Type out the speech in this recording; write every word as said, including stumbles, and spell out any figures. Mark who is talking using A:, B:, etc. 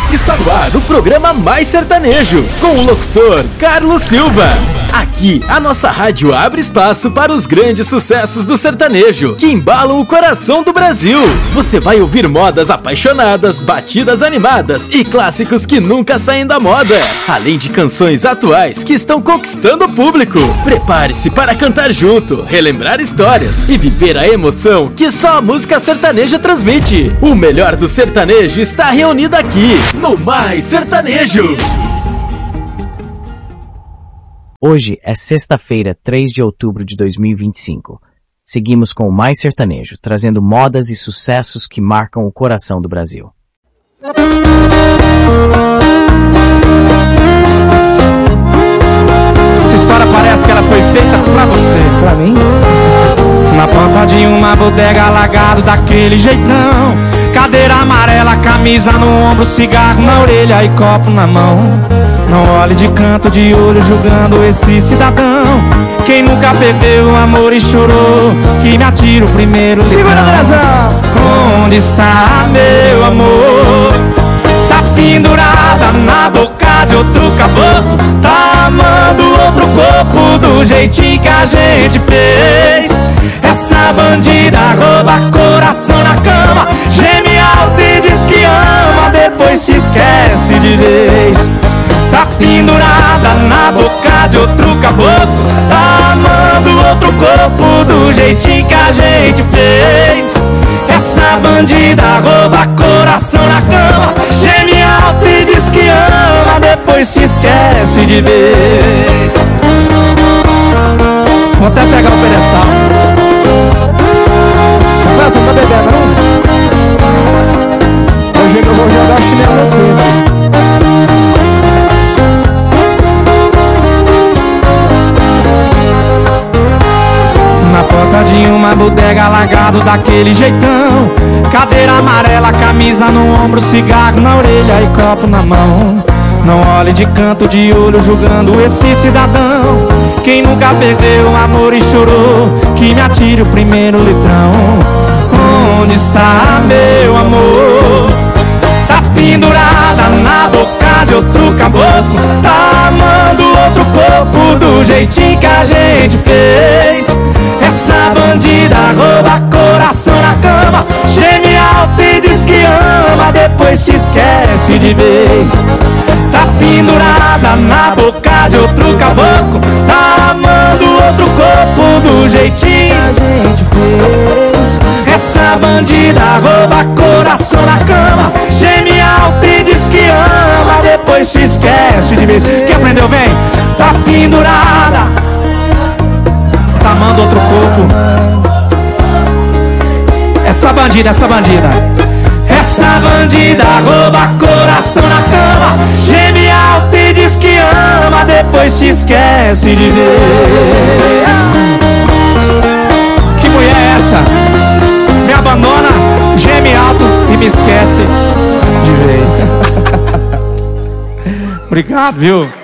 A: Está no ar o programa Mais Sertanejo, com o locutor Carlos Silva. Aqui, a nossa rádio abre espaço para os grandes sucessos do sertanejo, que embalam o coração do Brasil. Você vai ouvir modas apaixonadas, batidas animadas e clássicos que nunca saem da moda, além de canções atuais que estão conquistando o público. Prepare-se para cantar junto, relembrar histórias e viver a emoção que só a música sertaneja transmite. O melhor do sertanejo está reunido aqui, no Mais Sertanejo.
B: Hoje é sexta-feira, três de outubro de dois mil e vinte e cinco. Seguimos com o Mais Sertanejo, trazendo modas e sucessos que marcam o coração do Brasil.
C: Essa história parece que ela foi feita pra você.
D: Pra mim?
C: Na porta de uma bodega, alagado daquele jeitão, cadeira amarela, camisa no ombro, cigarro na orelha e copo na mão. Não olhe de canto de olho julgando esse cidadão. Quem nunca perdeu o amor e chorou, que me atira o primeiro litrão. Onde está meu amor? Tá pendurada na boca de outro caboclo, tá amando outro corpo do jeitinho que a gente fez. Essa bandida rouba coração na cama, geme alto e diz que ama, depois te esquece de vez. Tá pendurada na boca de outro caboclo, tá amando outro corpo do jeitinho que a gente fez. Essa bandida rouba coração na cama, geme alto e diz que ama, depois te esquece de vez. Vou até pegar o pedestal.
D: Você não tá bebendo, não? Hoje eu vou jogar o chinelo em você.
C: Na porta de uma bodega, alagado daquele jeitão, cadeira amarela, camisa no ombro, cigarro na orelha e copo na mão. Não olhe de canto de olho julgando esse cidadão. Quem nunca perdeu o amor e chorou, que me atire o primeiro litrão. Onde está meu amor? Tá pendurada na boca de outro caboclo, tá amando outro corpo do jeitinho que a gente fez. Essa bandida rouba coração na cama, geme alto e diz que ama, depois te esquece de vez. Tá pendurada na boca de outro caboclo, tá amando outro corpo do jeitinho que a gente fez. Essa bandida rouba coração na cama, geme alto e diz que ama, depois te esquece de vez. Quem aprendeu vem? Tá pendurada, tá amando outro corpo. Essa bandida, essa bandida, essa bandida rouba coração na cama, geme alto e diz que ama, depois te esquece de ver. Que mulher é essa? Me abandona, geme alto e me esquece de vez. Obrigado, viu?